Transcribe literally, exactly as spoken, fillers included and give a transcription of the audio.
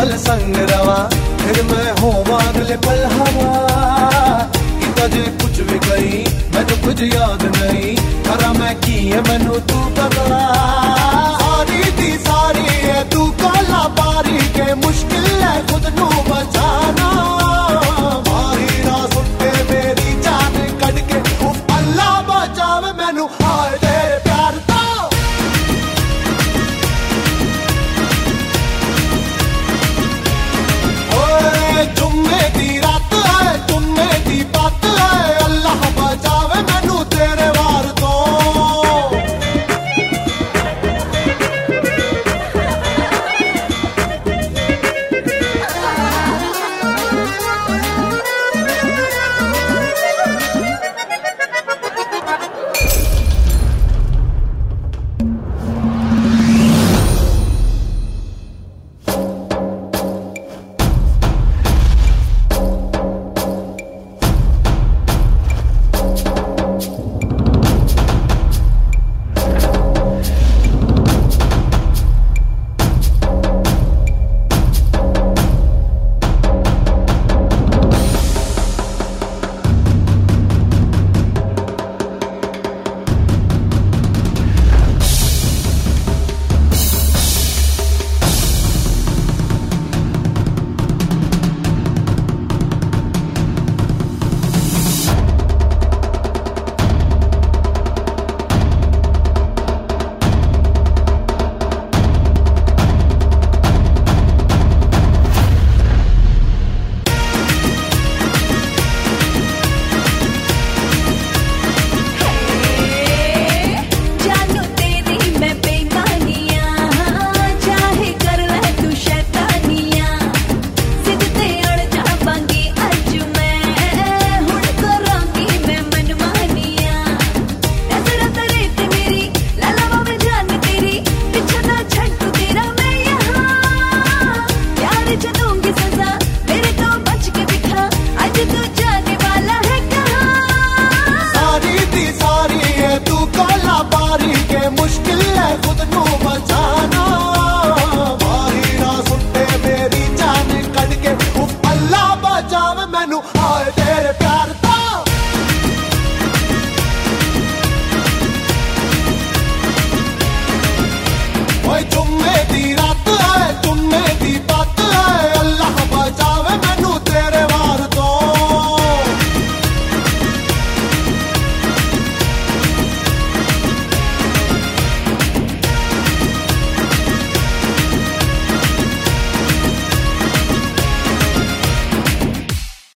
पल संग रवा फिर मैं होवा अगले पल हवा कि तजे कुछ भी कही मैनू कुछ याद नहीं करा मैं की है मैनू तू पता सारी दी सारी है तू काला पारी के मुश्किल है खुद नू बचाना माही ना सुटे मेरी जान कट के अल्लाह बचावे मैनू हाय तेरे प्यार तो जुम्मे दी रात है जुम्मे दी बात है अल्लाह बचावे मैनू तेरे वार तो मुश्किल है खुद नू बचाना माही ना सुटे मेरी जान कट के अल्लाह बचावे मैनू हाय तेरे प्यार